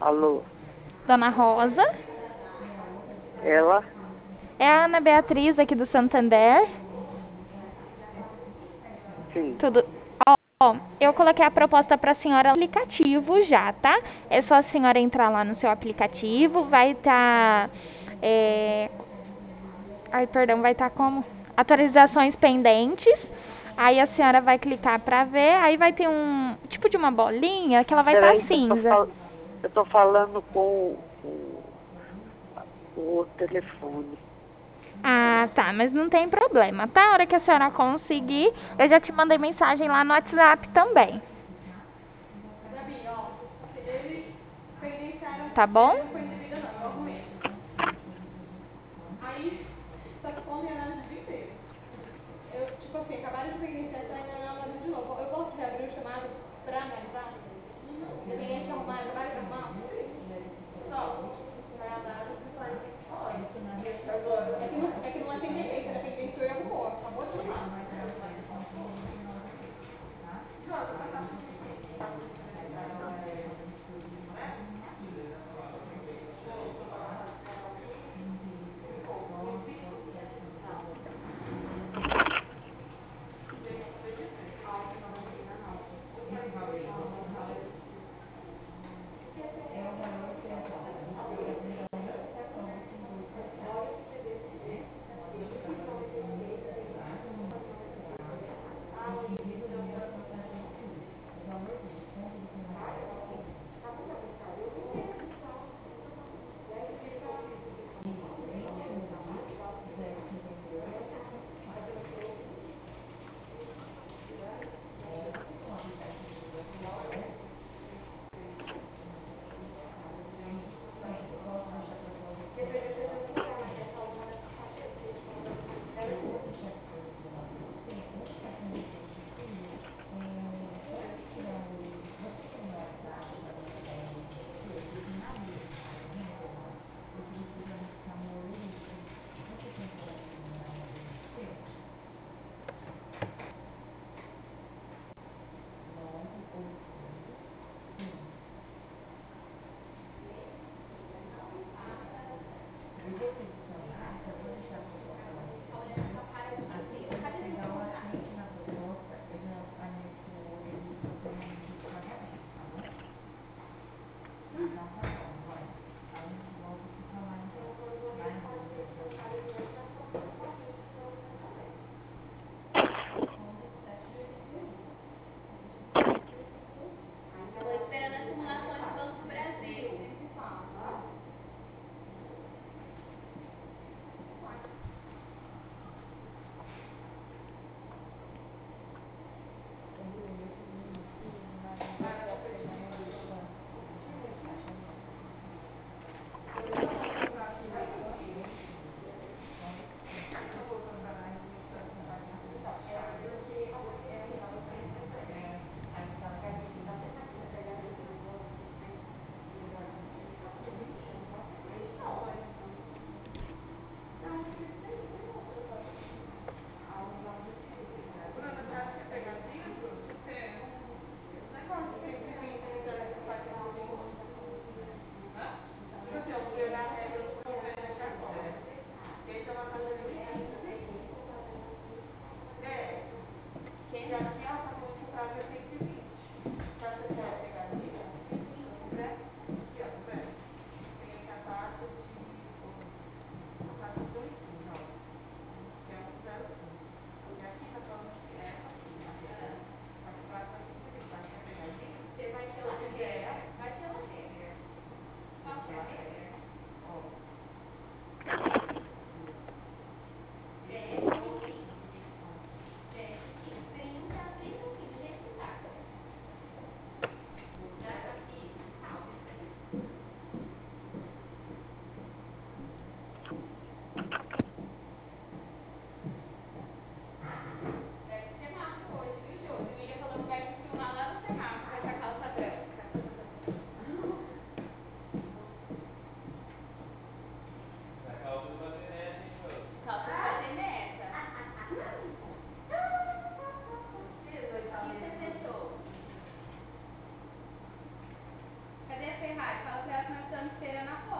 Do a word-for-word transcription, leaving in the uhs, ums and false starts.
Alô, Dona Rosa. ela? É a Ana Beatriz aqui do Santander. Sim. Tudo. Ó, eu coloquei a proposta para a senhora no aplicativo já, tá? É só a senhora entrar lá no seu aplicativo, vai estar. é... Ai, perdão, vai estar como? Atualizações pendentes. Aí a senhora vai clicar para ver, aí vai ter um tipo de uma bolinha que ela vai estar Peraí que eu tô, cinza. fal... eu tô falando com, com o telefone. Ah, tá, mas não tem problema, tá? A hora que a senhora conseguir, eu já te mandei mensagem lá no WhatsApp também. Tá bom? esperando na